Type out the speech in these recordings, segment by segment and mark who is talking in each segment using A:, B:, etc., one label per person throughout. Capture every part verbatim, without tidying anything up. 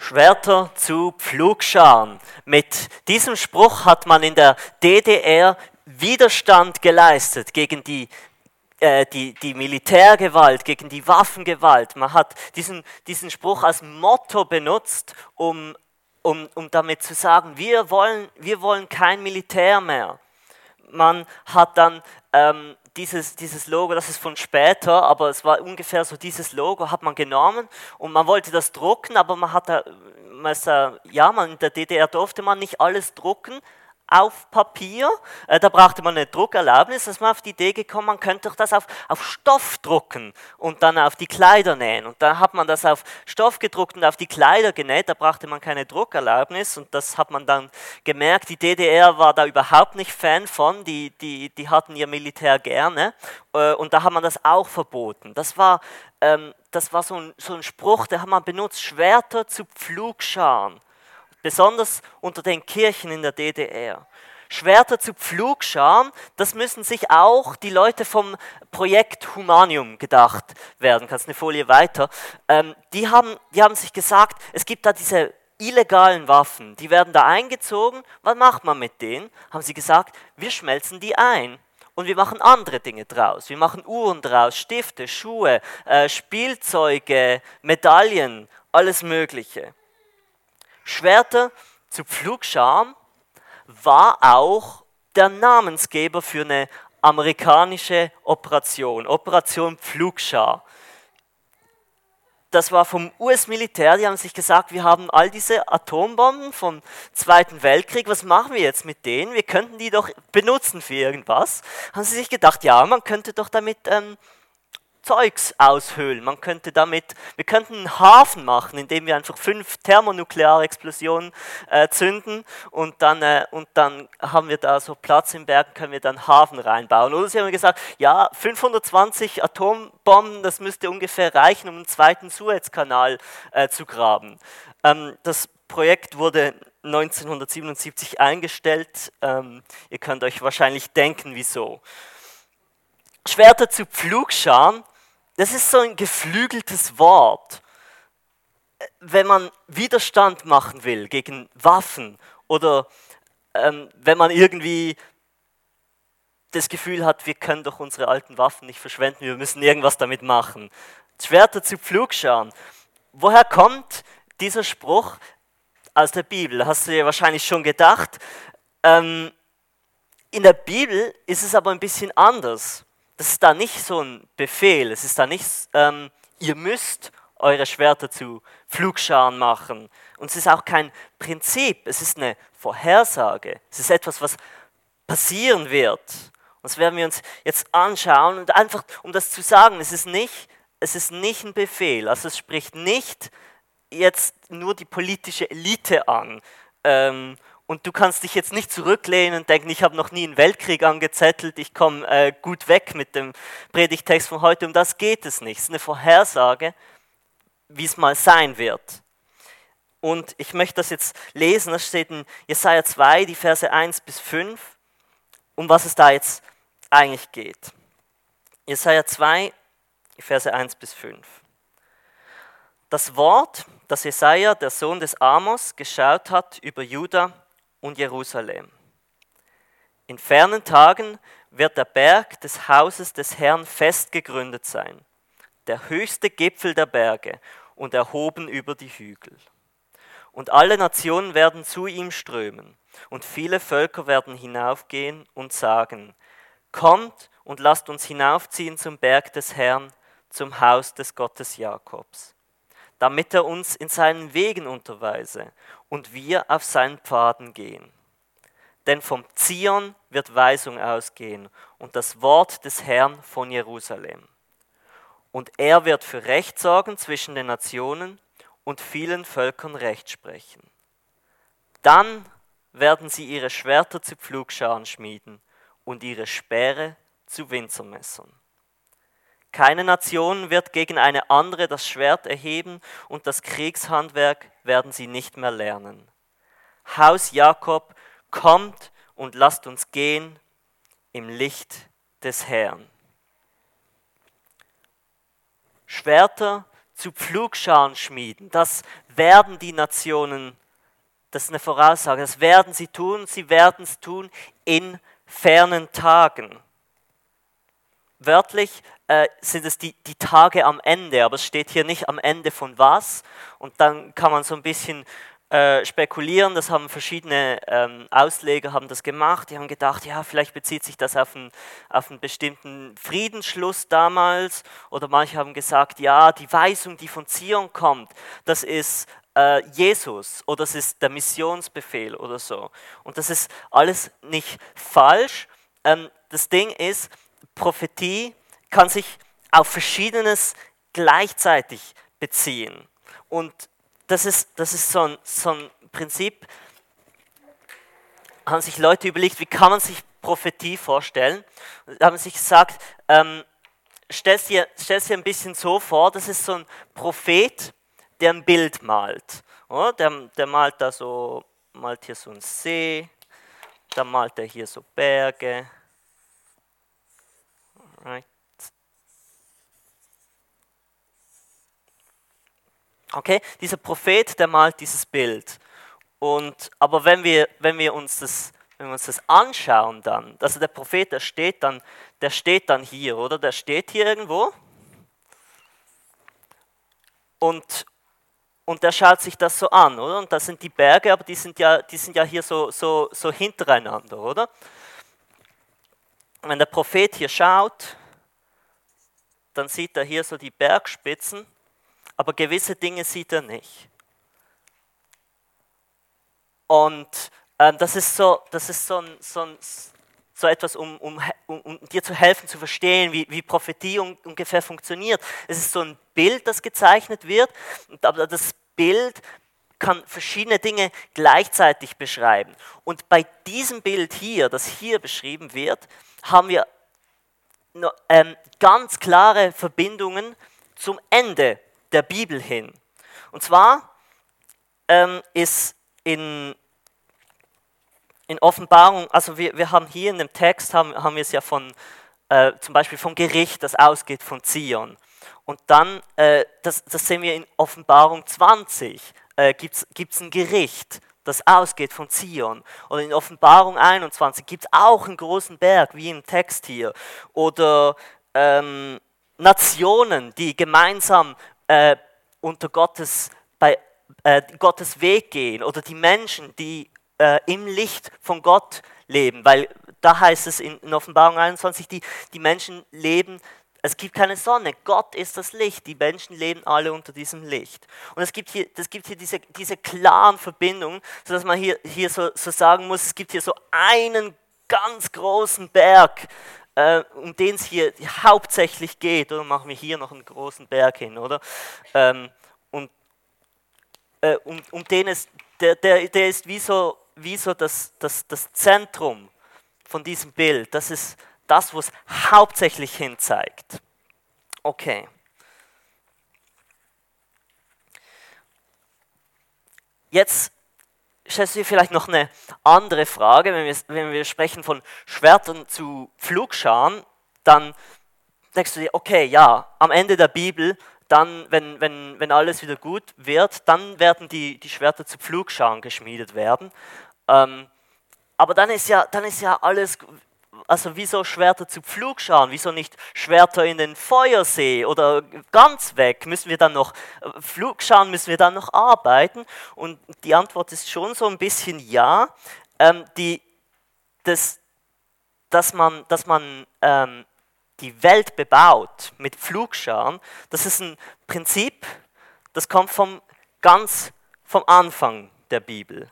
A: Schwerter zu Pflugscharen. Mit diesem Spruch hat man in der D D R Widerstand geleistet gegen die, äh, die, die Militärgewalt, gegen die Waffengewalt. Man hat diesen, diesen Spruch als Motto benutzt, um, um, um damit zu sagen, wir wollen, wir wollen kein Militär mehr. Man hat dann ähm, dieses, dieses Logo, das ist von später, aber es war ungefähr so dieses Logo, hat man genommen und man wollte das drucken, aber man hat da, man ist, äh, ja, man, in der D D R durfte man nicht alles drucken auf Papier, äh, da brauchte man eine Druckerlaubnis, dass man auf die Idee gekommen, man könnte doch das auf, auf Stoff drucken und dann auf die Kleider nähen. Und dann hat man das auf Stoff gedruckt und auf die Kleider genäht, da brauchte man keine Druckerlaubnis und das hat man dann gemerkt, die D D R war da überhaupt nicht Fan von, die, die, die hatten ihr Militär gerne äh, und da hat man das auch verboten. Das war, ähm, das war so ein, so ein Spruch, den hat man benutzt, Schwerter zu Pflugscharen. Besonders unter den Kirchen in der D D R. Schwerter zu Pflugscharen, das müssen sich auch die Leute vom Projekt Humanium gedacht werden. Kannst eine Folie weiter. Ähm, die, haben, die haben sich gesagt, es gibt da diese illegalen Waffen, die werden da eingezogen. Was macht man mit denen? Haben sie gesagt, wir schmelzen die ein. Und wir machen andere Dinge draus. Wir machen Uhren draus, Stifte, Schuhe, äh, Spielzeuge, Medaillen, alles Mögliche. Schwerter zu Pflugscharen war auch der Namensgeber für eine amerikanische Operation, Operation Pflugschar. Das war vom U S-Militär, die haben sich gesagt, wir haben all diese Atombomben vom Zweiten Weltkrieg, was machen wir jetzt mit denen? Wir könnten die doch benutzen für irgendwas. Haben sie sich gedacht, ja, man könnte doch damit ähm, Zeugs aushöhlen. Man könnte damit, wir könnten einen Hafen machen, indem wir einfach fünf thermonukleare Explosionen äh, zünden und dann, äh, und dann haben wir da so Platz im Berg, können wir dann einen Hafen reinbauen. Oder sie haben gesagt, ja, fünfhundertzwanzig Atombomben, das müsste ungefähr reichen, um einen zweiten Suezkanal äh, zu graben. Ähm, das Projekt wurde neunzehnhundertsiebenundsiebzig eingestellt. Ähm, ihr könnt euch wahrscheinlich denken, wieso. Schwerter zu Pflugscharen, das ist so ein geflügeltes Wort. Wenn man Widerstand machen will gegen Waffen oder ähm, wenn man irgendwie das Gefühl hat, wir können doch unsere alten Waffen nicht verschwenden, wir müssen irgendwas damit machen. Schwerter zu Pflugscharen. Woher kommt dieser Spruch? Aus der Bibel, hast du dir wahrscheinlich schon gedacht. Ähm, in der Bibel ist es aber ein bisschen anders. Das ist da nicht so ein Befehl, es ist da nicht, ähm, ihr müsst eure Schwerter zu Pflugscharen machen. Und es ist auch kein Prinzip, es ist eine Vorhersage. Es ist etwas, was passieren wird. Und das werden wir uns jetzt anschauen. Und einfach, um das zu sagen, es ist nicht, es ist nicht ein Befehl. Also es spricht nicht jetzt nur die politische Elite an. Ähm, Und du kannst dich jetzt nicht zurücklehnen und denken, ich habe noch nie einen Weltkrieg angezettelt, ich komme äh, gut weg mit dem Predigtext von heute. Um das geht es nicht. Es ist eine Vorhersage, wie es mal sein wird. Und ich möchte das jetzt lesen, das steht in Jesaja zwei, die Verse eins bis fünf, um was es da jetzt eigentlich geht. Jesaja zwei, die Verse eins bis fünf. Das Wort, das Jesaja, der Sohn des Amos, geschaut hat über Juda und Jerusalem. In fernen Tagen wird der Berg des Hauses des Herrn fest gegründet sein, der höchste Gipfel der Berge und erhoben über die Hügel. Und alle Nationen werden zu ihm strömen, und viele Völker werden hinaufgehen und sagen, kommt und lasst uns hinaufziehen zum Berg des Herrn, zum Haus des Gottes Jakobs, damit er uns in seinen Wegen unterweise und wir auf seinen Pfaden gehen. Denn vom Zion wird Weisung ausgehen und das Wort des Herrn von Jerusalem. Und er wird für Recht sorgen zwischen den Nationen und vielen Völkern Recht sprechen. Dann werden sie ihre Schwerter zu Pflugscharen schmieden und ihre Speere zu Winzermessern. Keine Nation wird gegen eine andere das Schwert erheben und das Kriegshandwerk werden sie nicht mehr lernen. Haus Jakob, kommt und lasst uns gehen im Licht des Herrn. Schwerter zu Pflugscharen schmieden. Das werden die Nationen, das ist eine Voraussage, das werden sie tun, sie werden es tun in fernen Tagen. Wörtlich äh, sind es die, die Tage am Ende, aber es steht hier nicht am Ende von was. Und dann kann man so ein bisschen äh, spekulieren, das haben verschiedene ähm, Ausleger haben das gemacht, die haben gedacht, ja, vielleicht bezieht sich das auf einen, auf einen bestimmten Friedensschluss damals, oder manche haben gesagt, ja, die Weisung, die von Zion kommt, das ist äh, Jesus oder das ist der Missionsbefehl oder so. Und das ist alles nicht falsch. Ähm, das Ding ist, Prophetie kann sich auf Verschiedenes gleichzeitig beziehen. Und das ist, das ist so, ein, so ein Prinzip, haben sich Leute überlegt, wie kann man sich Prophetie vorstellen? Da haben sich gesagt, ähm, stell dir, stell dir ein bisschen so vor, das ist so ein Prophet, der ein Bild malt. Oder? Der, der malt da so, malt hier so einen See, dann malt er hier so Berge. Right. Okay, dieser Prophet, der malt dieses Bild. Und, aber wenn wir, wenn wir uns das, wenn wir uns das anschauen dann, also der Prophet, der steht dann, der steht dann hier, oder? Der steht hier irgendwo. Und, und der schaut sich das so an, oder? Und das sind die Berge, aber die sind ja, die sind ja hier so, so, so hintereinander, oder? Wenn der Prophet hier schaut, dann sieht er hier so die Bergspitzen, aber gewisse Dinge sieht er nicht. Und ähm, das ist so, das ist so, ein, so, ein, so etwas, um, um, um, um dir zu helfen, zu verstehen, wie, wie Prophetie un, ungefähr funktioniert. Es ist so ein Bild, das gezeichnet wird, aber das Bild kann verschiedene Dinge gleichzeitig beschreiben. Und bei diesem Bild hier, das hier beschrieben wird, haben wir no, ähm, ganz klare Verbindungen zum Ende der Bibel hin. Und zwar ähm, ist in, in Offenbarung, also wir, wir haben hier in dem Text, haben, haben wir es ja von, äh, zum Beispiel vom Gericht, das ausgeht von Zion. Und dann, äh, das, das sehen wir in Offenbarung zwanzig, äh, gibt es ein Gericht, das ausgeht von Zion. Oder in Offenbarung einundzwanzig gibt es auch einen großen Berg, wie im Text hier. Oder ähm, Nationen, die gemeinsam äh, unter Gottes, bei, äh, Gottes Weg gehen. Oder die Menschen, die äh, im Licht von Gott leben. Weil da heißt es in, in Offenbarung einundzwanzig, die, die Menschen leben, es gibt keine Sonne, Gott ist das Licht, die Menschen leben alle unter diesem Licht. Und es gibt hier, es gibt hier diese, diese klaren Verbindungen, sodass man hier, hier so, so sagen muss, es gibt hier so einen ganz großen Berg, äh, um den es hier hauptsächlich geht. Oder machen wir hier noch einen großen Berg hin, oder? Ähm, und äh, um, um den es, der, der, der ist wie so, wie so das, das, das Zentrum von diesem Bild. Das ist das, wo es hauptsächlich hin zeigt. Okay. Jetzt stellst du dir vielleicht noch eine andere Frage, wenn wir, wenn wir sprechen von Schwertern zu Pflugscharen, dann denkst du dir, okay, ja, am Ende der Bibel, dann, wenn, wenn, wenn alles wieder gut wird, dann werden die, die Schwerter zu Pflugscharen geschmiedet werden. Ähm, aber dann ist ja, dann ist ja alles... Also wieso Schwerter zu Pflugscharen, wieso nicht Schwerter in den Feuersee oder ganz weg? Müssen wir dann noch, Pflugscharen müssen wir dann noch arbeiten? Und die Antwort ist schon so ein bisschen ja. Ähm, die, das, dass man, dass man ähm, die Welt bebaut mit Pflugscharen, das ist ein Prinzip, das kommt vom, ganz vom Anfang der Bibel.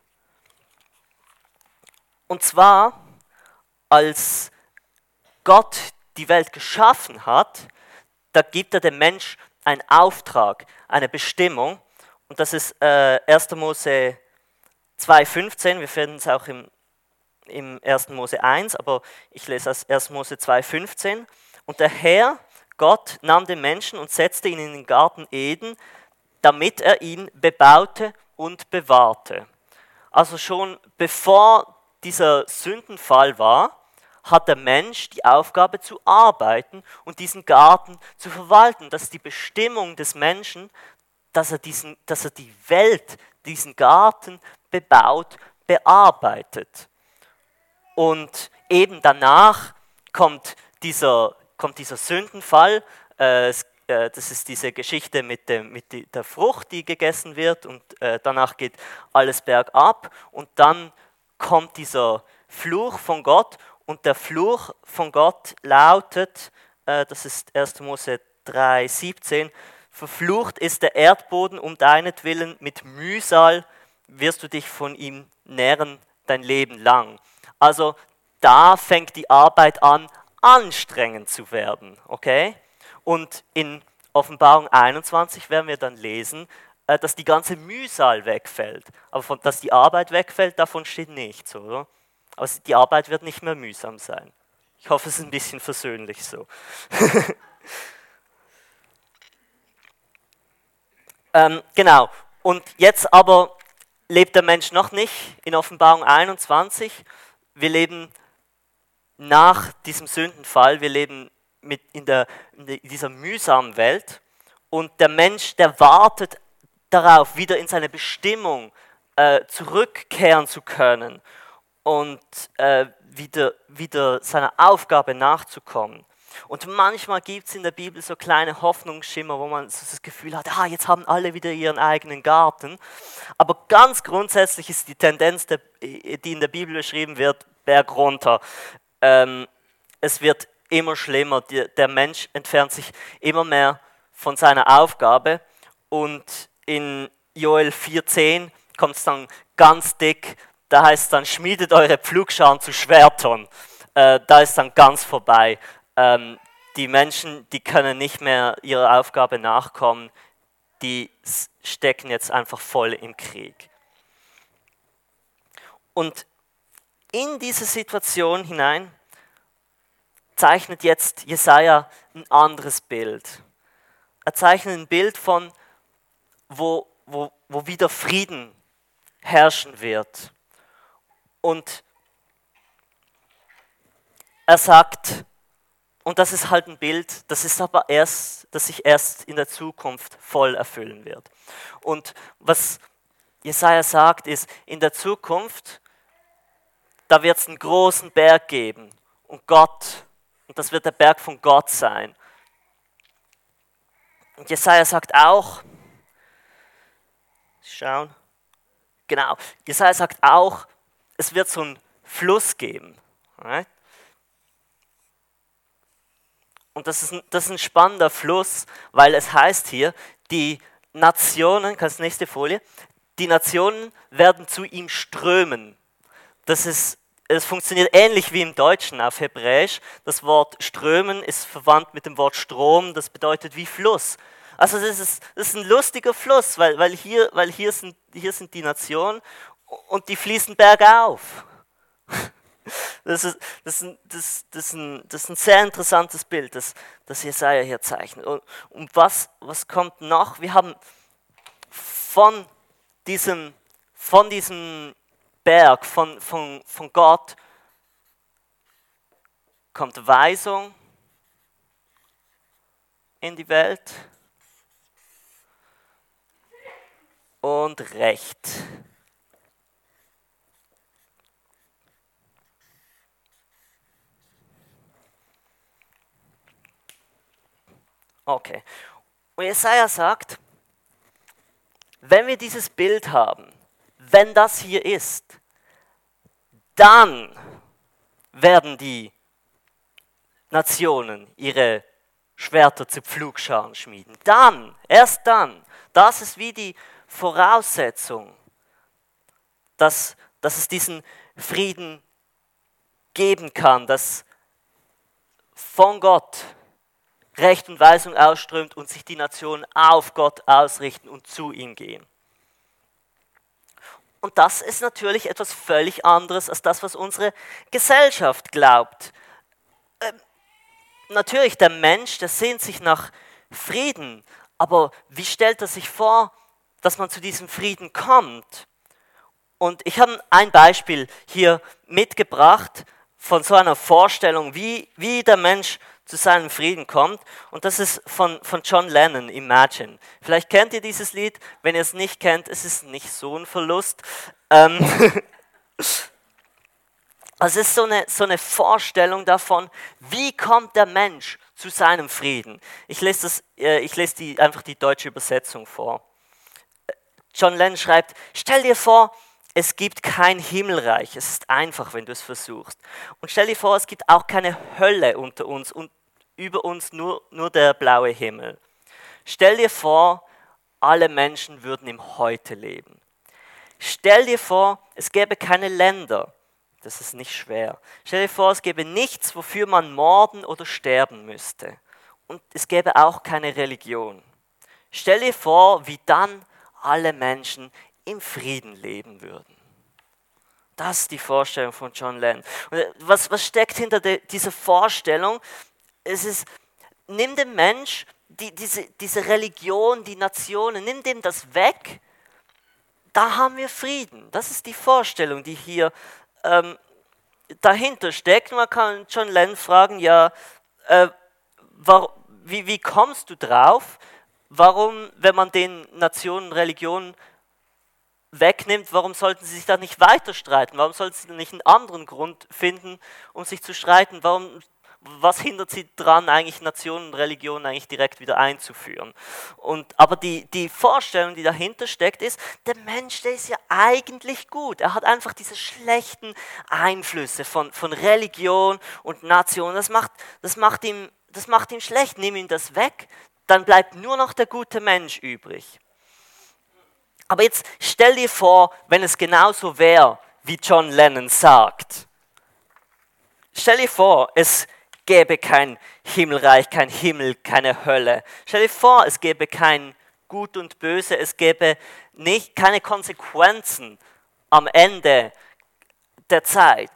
A: Und zwar... Als Gott die Welt geschaffen hat, da gibt er dem Mensch einen Auftrag, eine Bestimmung. Und das ist äh, erster Mose zwei fünfzehn, wir finden es auch im, im erster Mose eins, aber ich lese aus erster Mose zwei fünfzehn. Und der Herr, Gott, nahm den Menschen und setzte ihn in den Garten Eden, damit er ihn bebaute und bewahrte. Also schon bevor dieser Sündenfall war, hat der Mensch die Aufgabe zu arbeiten und diesen Garten zu verwalten. Das ist die Bestimmung des Menschen, dass er, diesen, dass er die Welt, diesen Garten bebaut, bearbeitet. Und eben danach kommt dieser, kommt dieser Sündenfall. Äh, es, äh, das ist diese Geschichte mit, dem, mit die, der Frucht, die gegessen wird. Und äh, danach geht alles bergab. Und dann kommt dieser Fluch von Gott. Und der Fluch von Gott lautet, äh, das ist erster Mose drei siebzehn, verflucht ist der Erdboden um deinetwillen, mit Mühsal wirst du dich von ihm nähren dein Leben lang. Also da fängt die Arbeit an, anstrengend zu werden, okay? Und in Offenbarung einundzwanzig werden wir dann lesen, äh, dass die ganze Mühsal wegfällt. Aber von, dass die Arbeit wegfällt, davon steht nichts, oder? Also die Arbeit wird nicht mehr mühsam sein. Ich hoffe, es ist ein bisschen versöhnlich so. ähm, genau, und jetzt aber lebt der Mensch noch nicht in Offenbarung einundzwanzig. Wir leben nach diesem Sündenfall, wir leben mit in, der, in dieser mühsamen Welt. Und der Mensch, der wartet darauf, wieder in seine Bestimmung äh, zurückkehren zu können und äh, wieder, wieder seiner Aufgabe nachzukommen. Und manchmal gibt es in der Bibel so kleine Hoffnungsschimmer, wo man so das Gefühl hat, ah, jetzt haben alle wieder ihren eigenen Garten. Aber ganz grundsätzlich ist die Tendenz, die in der Bibel beschrieben wird, Berg runter. Ähm, es wird immer schlimmer, der Mensch entfernt sich immer mehr von seiner Aufgabe. Und in Joel vier zehn kommt es dann ganz dick, da heißt es dann, schmiedet eure Pflugscharen zu Schwertern. Äh, da ist dann ganz vorbei. Ähm, die Menschen, die können nicht mehr ihrer Aufgabe nachkommen, die stecken jetzt einfach voll im Krieg. Und in diese Situation hinein zeichnet jetzt Jesaja ein anderes Bild. Er zeichnet ein Bild von, wo, wo, wo wieder Frieden herrschen wird. Und er sagt, und das ist halt ein Bild, das ist aber erst, das sich erst in der Zukunft voll erfüllen wird. Und was Jesaja sagt, ist, in der Zukunft, da wird es einen großen Berg geben und Gott, und das wird der Berg von Gott sein. Und Jesaja sagt auch, schauen, genau, Jesaja sagt auch, es wird so einen Fluss geben. Right? Und das ist, ein, das ist ein spannender Fluss, weil es heißt hier, die Nationen, kannst du nächste Folie, die Nationen werden zu ihm strömen. Das ist, es funktioniert ähnlich wie im Deutschen auf Hebräisch. Das Wort strömen ist verwandt mit dem Wort Strom, das bedeutet wie Fluss. Also das ist, das ist ein lustiger Fluss, weil, weil, hier, weil hier, sind, hier sind die Nationen und die fließen bergauf. Das ist, das, ist ein, das, das, ist ein, das ist ein sehr interessantes Bild, das, das Jesaja hier zeichnet. Und, und was, was kommt noch? Wir haben von diesem, von diesem Berg, von, von, von Gott, kommt Weisung in die Welt und Recht. Okay. Und Jesaja sagt, wenn wir dieses Bild haben, wenn das hier ist, dann werden die Nationen ihre Schwerter zu Pflugscharen schmieden. Dann, erst dann. Das ist wie die Voraussetzung, dass, dass es diesen Frieden geben kann, dass von Gott Recht und Weisung ausströmt und sich die Nationen auf Gott ausrichten und zu ihm gehen. Und das ist natürlich etwas völlig anderes als das, was unsere Gesellschaft glaubt. Ähm, natürlich, der Mensch, der sehnt sich nach Frieden, aber wie stellt er sich vor, dass man zu diesem Frieden kommt? Und ich habe ein Beispiel hier mitgebracht von so einer Vorstellung, wie, wie der Mensch zu seinem Frieden kommt. Und das ist von, von John Lennon, Imagine. Vielleicht kennt ihr dieses Lied. Wenn ihr es nicht kennt, es ist nicht so ein Verlust. Ähm also es ist so eine, so eine Vorstellung davon, wie kommt der Mensch zu seinem Frieden. Ich lese, das, äh, ich lese die, einfach die deutsche Übersetzung vor. John Lennon schreibt, stell dir vor, es gibt kein Himmelreich. Es ist einfach, wenn du es versuchst. Und stell dir vor, es gibt auch keine Hölle unter uns und über uns nur, nur der blaue Himmel. Stell dir vor, alle Menschen würden im Heute leben. Stell dir vor, es gäbe keine Länder. Das ist nicht schwer. Stell dir vor, es gäbe nichts, wofür man morden oder sterben müsste. Und es gäbe auch keine Religion. Stell dir vor, wie dann alle Menschen im Frieden leben würden. Das ist die Vorstellung von John Lennon. Und was, was steckt hinter de, dieser Vorstellung? Es ist, nimm dem Mensch die, diese, diese Religion, die Nationen, nimm dem das weg, da haben wir Frieden. Das ist die Vorstellung, die hier ähm, dahinter steckt. Man kann John Lennon fragen, ja, äh, war, wie, wie kommst du drauf? Warum, wenn man den Nationen, Religionen wegnimmt, warum sollten sie sich da nicht weiter streiten? Warum sollten sie nicht einen anderen Grund finden, um sich zu streiten? Warum, was hindert sie daran, eigentlich Nationen und Religionen eigentlich direkt wieder einzuführen? Und, aber die, die Vorstellung, die dahinter steckt, ist, der Mensch, der ist ja eigentlich gut. Er hat einfach diese schlechten Einflüsse von, von Religion und Nation. Das macht, das, macht ihm, das macht ihm schlecht. Nimm ihm das weg, dann bleibt nur noch der gute Mensch übrig. Aber jetzt stell dir vor, wenn es genauso wäre, wie John Lennon sagt. Stell dir vor, es gäbe kein Himmelreich, kein Himmel, keine Hölle. Stell dir vor, es gäbe kein Gut und Böse, es gäbe nicht, keine Konsequenzen am Ende der Zeit.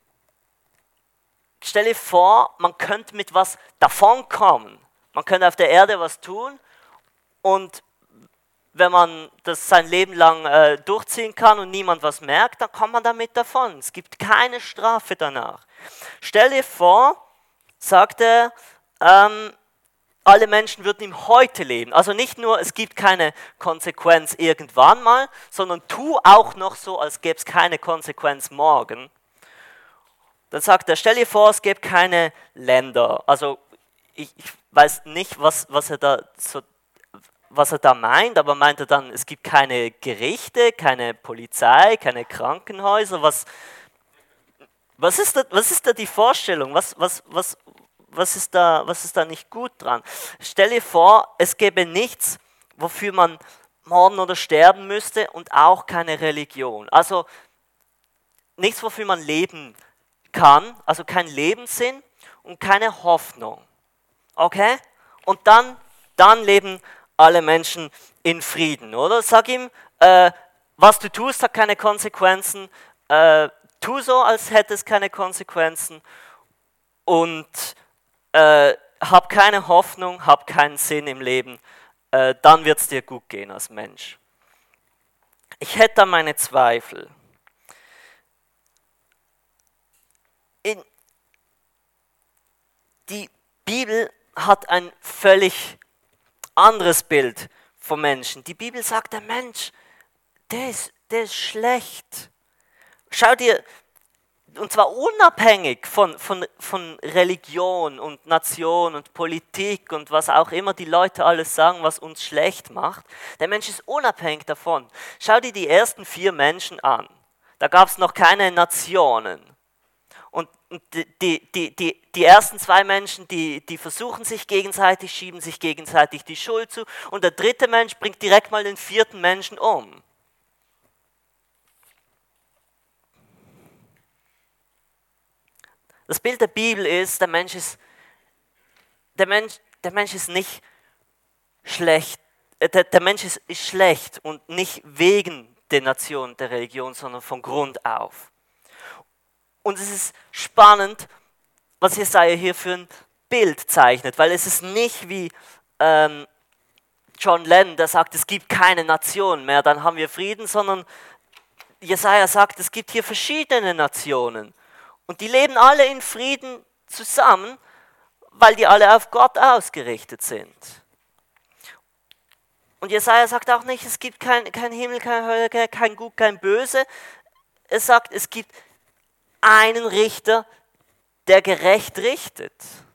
A: Stell dir vor, man könnte mit was davonkommen. Man könnte auf der Erde was tun und wenn man das sein Leben lang äh, durchziehen kann und niemand was merkt, dann kommt man damit davon. Es gibt keine Strafe danach. Stell dir vor, sagt er, ähm, alle Menschen würden im Heute leben. Also nicht nur, es gibt keine Konsequenz irgendwann mal, sondern tu auch noch so, als gäbe es keine Konsequenz morgen. Dann sagt er, stell dir vor, es gäbe keine Länder. Also ich, ich weiß nicht, was, was er da so was er da meint, aber meint er dann, es gibt keine Gerichte, keine Polizei, keine Krankenhäuser, was, was, ist, da, was ist da die Vorstellung, was, was, was, was, ist da, was ist da nicht gut dran? Stell dir vor, es gäbe nichts, wofür man morden oder sterben müsste und auch keine Religion. Also nichts, wofür man leben kann, also kein Lebenssinn und keine Hoffnung. Okay? Und dann, dann leben alle Menschen in Frieden, oder? Sag ihm, äh, was du tust, hat keine Konsequenzen. Äh, tu so, als hätte es keine Konsequenzen. Und äh, hab keine Hoffnung, hab keinen Sinn im Leben. Äh, dann wird es dir gut gehen als Mensch. Ich hätte da meine Zweifel. In die Bibel hat ein völlig anderes Bild vom Menschen. Die Bibel sagt, der Mensch, der ist, der ist schlecht. Schau dir, und zwar unabhängig von, von, von Religion und Nation und Politik und was auch immer die Leute alles sagen, was uns schlecht macht. Der Mensch ist unabhängig davon. Schau dir die ersten vier Menschen an. Da gab es noch keine Nationen. Und die, die, die, die ersten zwei Menschen, die, die versuchen sich gegenseitig, schieben sich gegenseitig die Schuld zu. Und der dritte Mensch bringt direkt mal den vierten Menschen um. Das Bild der Bibel ist, der Mensch ist, der Mensch, der Mensch ist nicht schlecht. Der, der Mensch ist, ist schlecht und nicht wegen der Nation, der Religion, sondern von Grund auf. Und es ist spannend, was Jesaja hier für ein Bild zeichnet, weil es ist nicht wie ähm, John Lennon, der sagt, es gibt keine Nation mehr, dann haben wir Frieden, sondern Jesaja sagt, es gibt hier verschiedene Nationen. Und die leben alle in Frieden zusammen, weil die alle auf Gott ausgerichtet sind. Und Jesaja sagt auch nicht, es gibt kein, kein Himmel, keine Hölle, kein Gut, kein Böse. Er sagt, es gibt einen Richter, der gerecht richtet.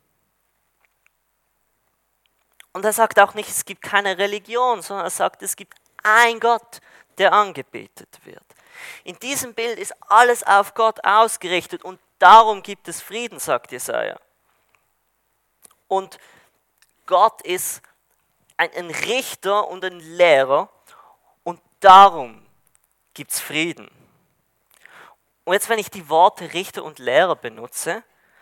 A: Und er sagt auch nicht, es gibt keine Religion, sondern er sagt, es gibt einen Gott, der angebetet wird. In diesem Bild ist alles auf Gott ausgerichtet und darum gibt es Frieden, sagt Jesaja. Und Gott ist ein, ein Richter und ein Lehrer und darum gibt es Frieden. Und jetzt, wenn ich die Worte Richter und Lehrer benutze,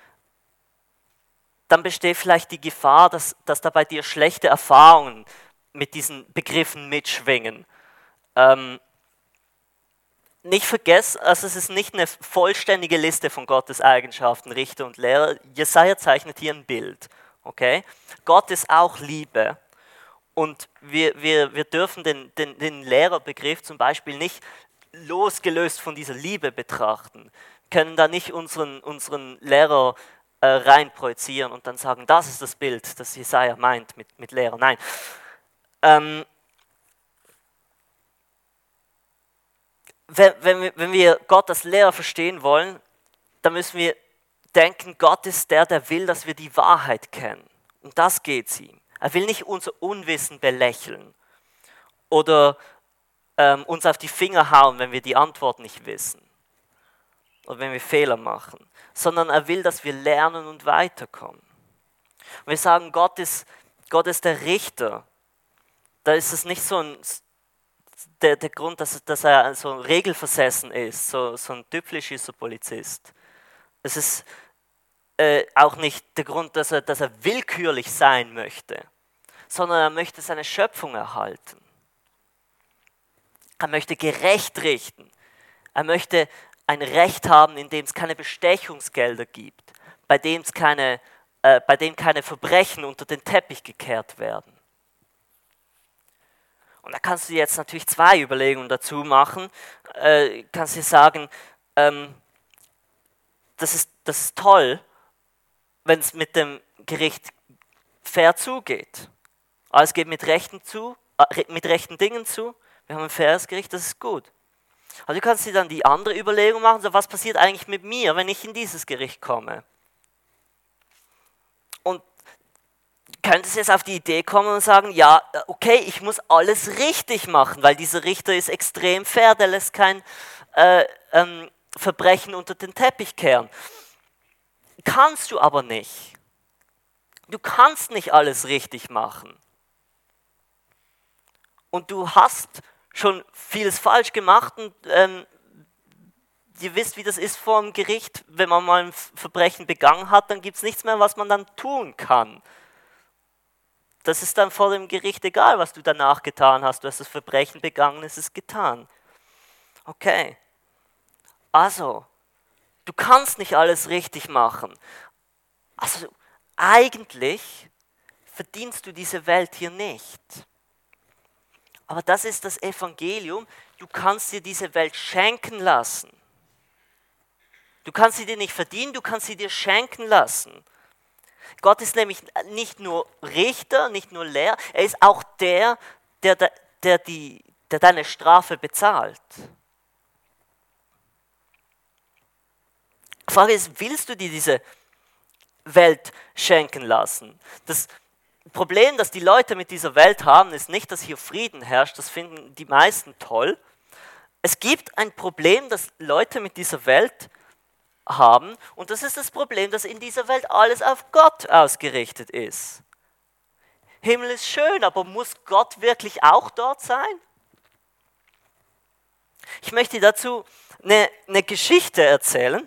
A: dann besteht vielleicht die Gefahr, dass, dass da bei dir schlechte Erfahrungen mit diesen Begriffen mitschwingen. Ähm, nicht vergessen, also es ist nicht eine vollständige Liste von Gottes Eigenschaften, Richter und Lehrer. Jesaja zeichnet hier ein Bild. Okay? Gott ist auch Liebe. Und wir, wir, wir dürfen den, den, den Lehrerbegriff zum Beispiel nicht losgelöst von dieser Liebe betrachten. Wir können da nicht unseren, unseren Lehrer äh, reinprojizieren und dann sagen, das ist das Bild, das Jesaja meint mit, mit Lehrer. Nein. Ähm, wenn, wenn, wir, wenn wir Gott als Lehrer verstehen wollen, dann müssen wir denken, Gott ist der, der will, dass wir die Wahrheit kennen. Und das geht ihm. Er will nicht unser Unwissen belächeln oder ähm, uns auf die Finger hauen, wenn wir die Antwort nicht wissen oder wenn wir Fehler machen, sondern er will, dass wir lernen und weiterkommen. Und wir sagen, Gott ist, Gott ist der Richter. Da ist es nicht so ein, der, der Grund, dass, dass er so regelversessen ist, so, so ein typischer Polizist. Es ist äh, auch nicht der Grund, dass er, dass er willkürlich sein möchte, sondern er möchte seine Schöpfung erhalten. Er möchte gerecht richten. Er möchte ein Recht haben, in dem es keine Bestechungsgelder gibt, bei dem es keine, äh, bei dem keine Verbrechen unter den Teppich gekehrt werden. Und da kannst du jetzt natürlich zwei Überlegungen dazu machen. Äh, kannst dir sagen, ähm, das ist, das ist toll, wenn es mit dem Gericht fair zugeht. Alles geht mit rechten, zu, äh, mit rechten Dingen zu. Wir haben ein faires Gericht, das ist gut. Aber du kannst dir dann die andere Überlegung machen, so was passiert eigentlich mit mir, wenn ich in dieses Gericht komme? Und du könntest jetzt auf die Idee kommen und sagen, ja, okay, ich muss alles richtig machen, weil dieser Richter ist extrem fair, der lässt kein äh, ähm, Verbrechen unter den Teppich kehren. Kannst du aber nicht. Du kannst nicht alles richtig machen. Und du hast schon vieles falsch gemacht und ähm, ihr wisst, wie das ist vor dem Gericht, wenn man mal ein Verbrechen begangen hat, dann gibt es nichts mehr, was man dann tun kann. Das ist dann vor dem Gericht egal, was du danach getan hast. Du hast das Verbrechen begangen, es ist getan. Okay. Also, du kannst nicht alles richtig machen. Also, eigentlich verdienst du diese Welt hier nicht. Aber das ist das Evangelium. Du kannst dir diese Welt schenken lassen. Du kannst sie dir nicht verdienen, du kannst sie dir schenken lassen. Gott ist nämlich nicht nur Richter, nicht nur Lehrer, er ist auch der, der, der, die, der deine Strafe bezahlt. Die Frage ist, willst du dir diese Welt schenken lassen? Das Problem, das die Leute mit dieser Welt haben, ist nicht, dass hier Frieden herrscht, das finden die meisten toll. Es gibt ein Problem, das Leute mit dieser Welt haben, und das ist das Problem, dass in dieser Welt alles auf Gott ausgerichtet ist. Himmel ist schön, aber muss Gott wirklich auch dort sein? Ich möchte dazu eine, eine Geschichte erzählen.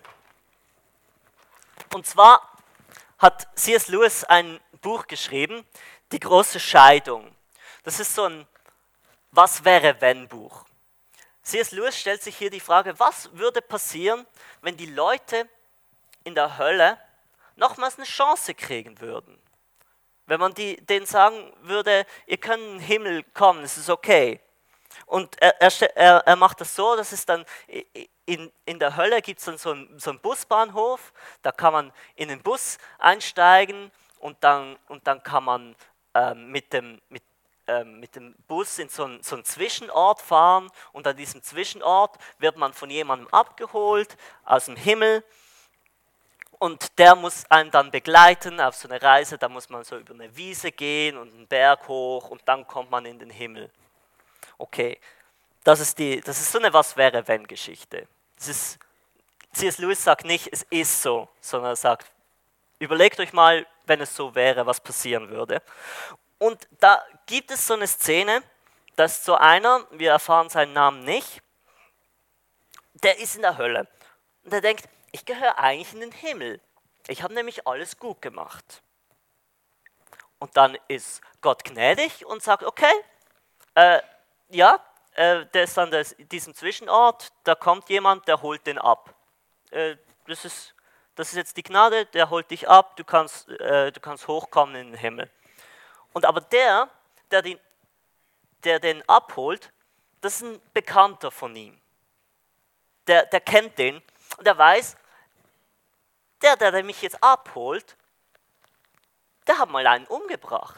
A: Und zwar hat C S Lewis ein Buch geschrieben, Die große Scheidung. Das ist so ein Was-wäre-wenn-Buch. C S Lewis stellt sich hier die Frage, was würde passieren, wenn die Leute in der Hölle nochmals eine Chance kriegen würden? Wenn man die, denen sagen würde, ihr könnt in den Himmel kommen, es ist okay. Und er, er, ste- er, er macht das so, dass es dann i- in, in der Hölle gibt es dann so einen, so einen Busbahnhof, da kann man in den Bus einsteigen und dann, und dann kann man ähm, mit, dem, mit, ähm, mit dem Bus in so einen, so einen Zwischenort fahren und an diesem Zwischenort wird man von jemandem abgeholt aus dem Himmel. Und der muss einen dann begleiten auf so eine Reise, da muss man so über eine Wiese gehen und einen Berg hoch und dann kommt man in den Himmel. Okay, das ist, die, das ist so eine Was-wäre-wenn-Geschichte. C S. Lewis sagt nicht, es ist so, sondern er sagt, überlegt euch mal, wenn es so wäre, was passieren würde. Und da gibt es so eine Szene, da ist so einer, wir erfahren seinen Namen nicht, der ist in der Hölle. Und der denkt, ich gehöre eigentlich in den Himmel. Ich habe nämlich alles gut gemacht. Und dann ist Gott gnädig und sagt, okay, äh, ja, äh, der ist an des, diesem Zwischenort, da kommt jemand, der holt den ab. Äh, das, ist, das ist jetzt die Gnade, der holt dich ab, du kannst, äh, du kannst hochkommen in den Himmel. Und aber der, der den, der den abholt, das ist ein Bekannter von ihm. Der, der kennt den und der weiß, der, der mich jetzt abholt, der hat mal einen umgebracht.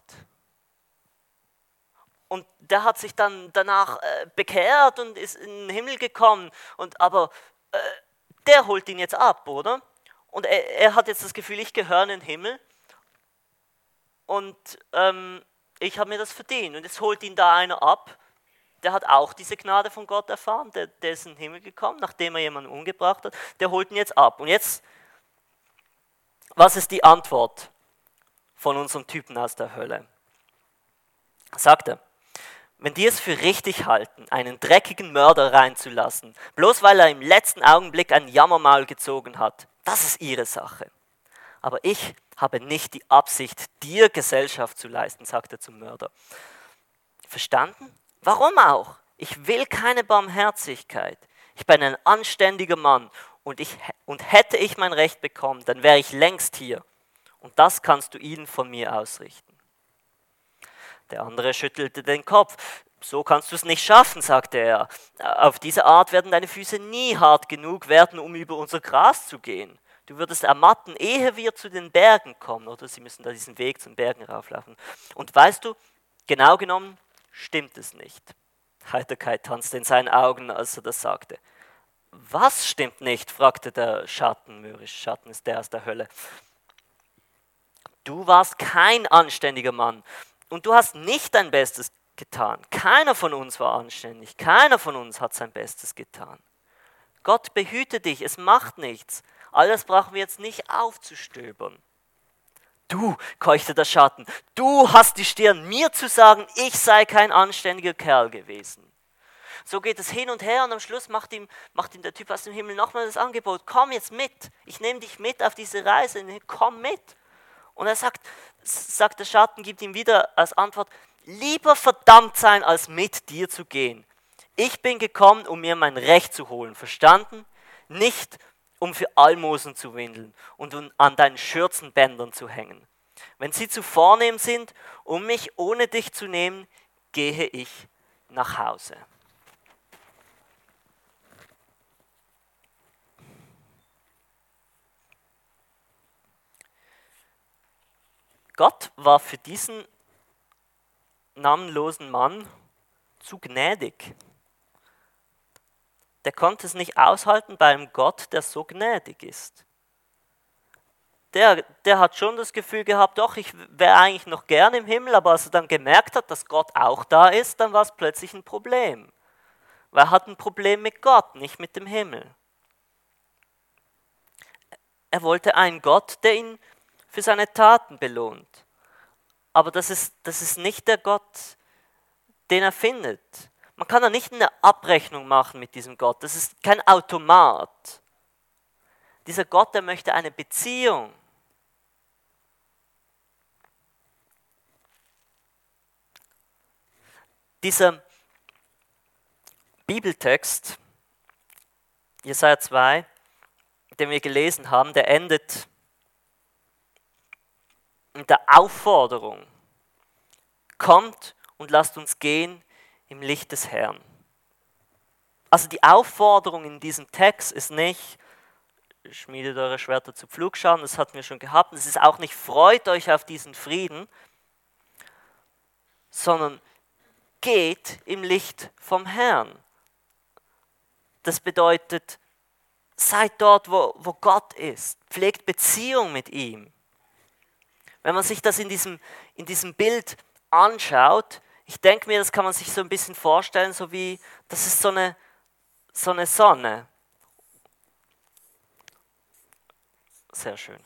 A: Und der hat sich dann danach äh, bekehrt und ist in den Himmel gekommen. Und, aber äh, der holt ihn jetzt ab, oder? Und er, er hat jetzt das Gefühl, ich gehöre in den Himmel. Und ähm, ich habe mir das verdient. Und jetzt holt ihn da einer ab. Der hat auch diese Gnade von Gott erfahren. Der, der ist in den Himmel gekommen, nachdem er jemanden umgebracht hat. Der holt ihn jetzt ab. Und jetzt, was ist die Antwort von unserem Typen aus der Hölle? Sagt er, wenn die es für richtig halten, einen dreckigen Mörder reinzulassen, bloß weil er im letzten Augenblick ein Jammermaul gezogen hat, das ist ihre Sache. Aber ich habe nicht die Absicht, dir Gesellschaft zu leisten, sagt er zum Mörder. Verstanden? Warum auch? Ich will keine Barmherzigkeit. Ich bin ein anständiger Mann und, ich, und hätte ich mein Recht bekommen, dann wäre ich längst hier. Und das kannst du ihnen von mir ausrichten. Der andere schüttelte den Kopf. So kannst du es nicht schaffen, sagte er. Auf diese Art werden deine Füße nie hart genug werden, um über unser Gras zu gehen. Du würdest ermatten, ehe wir zu den Bergen kommen. Oder sie müssen da diesen Weg zu den Bergen rauflaufen. Und weißt du, genau genommen stimmt es nicht. Heiterkeit tanzte in seinen Augen, als er das sagte. Was stimmt nicht? Fragte der Schatten mürrisch. Schatten ist der aus der Hölle. Du warst kein anständiger Mann und du hast nicht dein Bestes getan. Keiner von uns war anständig. Keiner von uns hat sein Bestes getan. Gott behüte dich, es macht nichts. Alles brauchen wir jetzt nicht aufzustöbern. Du, keuchte der Schatten, du hast die Stirn, mir zu sagen, ich sei kein anständiger Kerl gewesen. So geht es hin und her und am Schluss macht ihm, macht ihm der Typ aus dem Himmel nochmal das Angebot, komm jetzt mit, ich nehme dich mit auf diese Reise, komm mit. Und er sagt, sagt der Schatten, gibt ihm wieder als Antwort, lieber verdammt sein, als mit dir zu gehen. Ich bin gekommen, um mir mein Recht zu holen, verstanden? Nicht, um für Almosen zu windeln und an deinen Schürzenbändern zu hängen. Wenn sie zu vornehm sind, um mich ohne dich zu nehmen, gehe ich nach Hause. Gott war für diesen namenlosen Mann zu gnädig. Der konnte es nicht aushalten bei einem Gott, der so gnädig ist. Der, der hat schon das Gefühl gehabt, doch, ich wäre eigentlich noch gern im Himmel, aber als er dann gemerkt hat, dass Gott auch da ist, dann war es plötzlich ein Problem. Weil er hat ein Problem mit Gott, nicht mit dem Himmel. Er wollte einen Gott, der ihn für seine Taten belohnt. Aber das ist, das ist nicht der Gott, den er findet. Man kann da nicht eine Abrechnung machen mit diesem Gott. Das ist kein Automat. Dieser Gott, der möchte eine Beziehung. Dieser Bibeltext, Jesaja zwei, den wir gelesen haben, der endet mit der Aufforderung, kommt und lasst uns gehen im Licht des Herrn. Also die Aufforderung in diesem Text ist nicht, schmiedet eure Schwerter zu Pflugscharen, das hatten wir schon gehabt. Es ist auch nicht, freut euch auf diesen Frieden, sondern geht im Licht vom Herrn. Das bedeutet, seid dort, wo, wo Gott ist, pflegt Beziehung mit ihm. Wenn man sich das in diesem, in diesem Bild anschaut, ich denke mir, das kann man sich so ein bisschen vorstellen, so wie, das ist so eine, so eine Sonne. Sehr schön.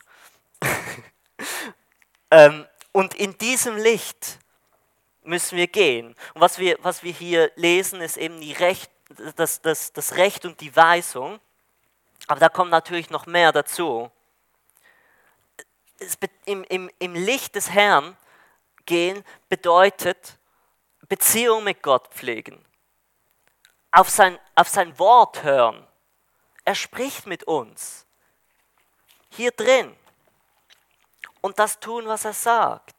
A: ähm, und in diesem Licht müssen wir gehen. Und was wir, was wir hier lesen, ist eben die Recht, das, das, das Recht und die Weisung. Aber da kommt natürlich noch mehr dazu. Es, im, im, Im Licht des Herrn gehen bedeutet Beziehung mit Gott pflegen. Auf sein, auf sein Wort hören. Er spricht mit uns. Hier drin. Und das tun, was er sagt.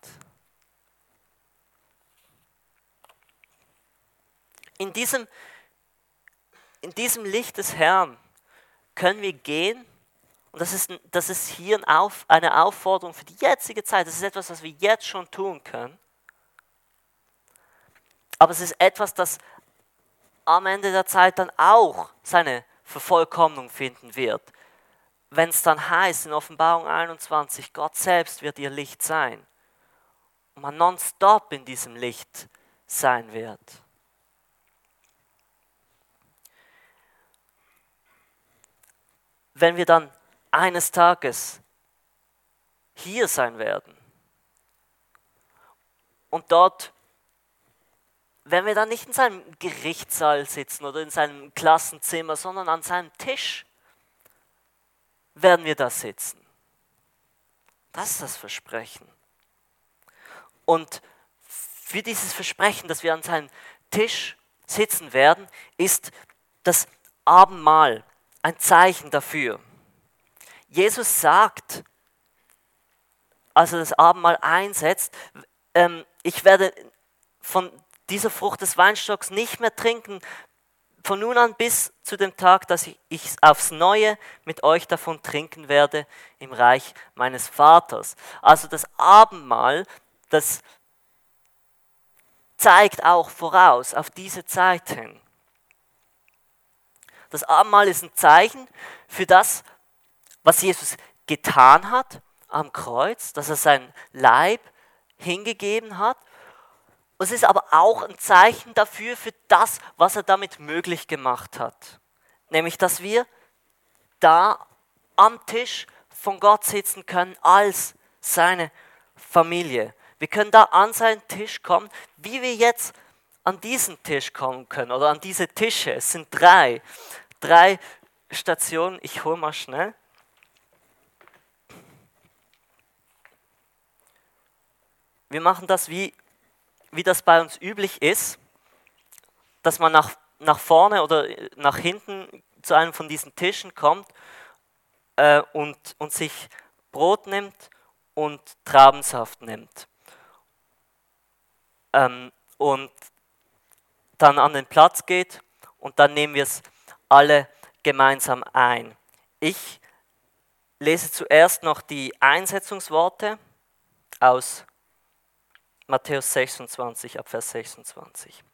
A: In diesem, in diesem Licht des Herrn können wir gehen. Und das ist, das ist hier eine Aufforderung für die jetzige Zeit. Das ist etwas, was wir jetzt schon tun können. Aber es ist etwas, das am Ende der Zeit dann auch seine Vervollkommnung finden wird. Wenn es dann heißt in Offenbarung einundzwanzig, Gott selbst wird ihr Licht sein. Und man nonstop in diesem Licht sein wird. Wenn wir dann eines Tages hier sein werden und dort, wenn wir dann nicht in seinem Gerichtssaal sitzen oder in seinem Klassenzimmer, sondern an seinem Tisch, werden wir da sitzen. Das ist das Versprechen. Und für dieses Versprechen, dass wir an seinem Tisch sitzen werden, ist das Abendmahl ein Zeichen dafür. Jesus sagt, als er das Abendmahl einsetzt, ähm, ich werde von dieser Frucht des Weinstocks nicht mehr trinken, von nun an bis zu dem Tag, dass ich, ich aufs Neue mit euch davon trinken werde im Reich meines Vaters. Also das Abendmahl, das zeigt auch voraus auf diese Zeit hin. Das Abendmahl ist ein Zeichen für das, was Jesus getan hat am Kreuz, dass er seinen Leib hingegeben hat. Es ist aber auch ein Zeichen dafür, für das, was er damit möglich gemacht hat. Nämlich, dass wir da am Tisch von Gott sitzen können als seine Familie. Wir können da an seinen Tisch kommen, wie wir jetzt an diesen Tisch kommen können oder an diese Tische. Es sind drei, drei Stationen. Ich hole mal schnell. Wir machen das wie wie das bei uns üblich ist, dass man nach, nach vorne oder nach hinten zu einem von diesen Tischen kommt äh, und, und sich Brot nimmt und Traubensaft nimmt. Ähm, und dann an den Platz geht und dann nehmen wir es alle gemeinsam ein. Ich lese zuerst noch die Einsetzungsworte aus Matthäus sechsundzwanzig, ab Vers sechsundzwanzig.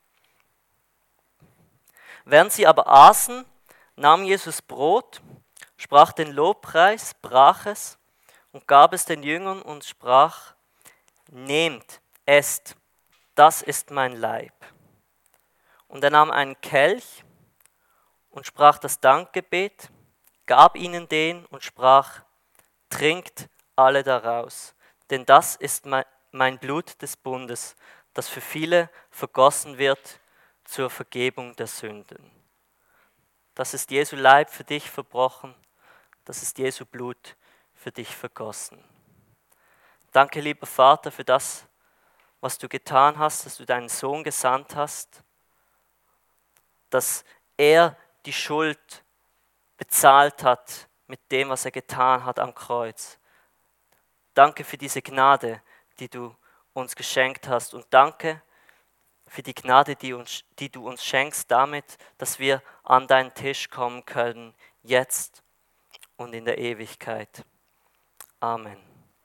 A: Während sie aber aßen, nahm Jesus Brot, sprach den Lobpreis, brach es und gab es den Jüngern und sprach, nehmt, esst, das ist mein Leib. Und er nahm einen Kelch und sprach das Dankgebet, gab ihnen den und sprach, trinkt alle daraus, denn das ist mein mein Blut des Bundes, das für viele vergossen wird zur Vergebung der Sünden. Das ist Jesu Leib für dich verbrochen, das ist Jesu Blut für dich vergossen. Danke, lieber Vater, für das, was du getan hast, dass du deinen Sohn gesandt hast, dass er die Schuld bezahlt hat mit dem, was er getan hat am Kreuz. Danke für diese Gnade, die du uns geschenkt hast. Und danke, für die Gnade, die, uns, die du uns schenkst, damit, dass wir an deinen Tisch kommen können, jetzt und in der Ewigkeit. Amen.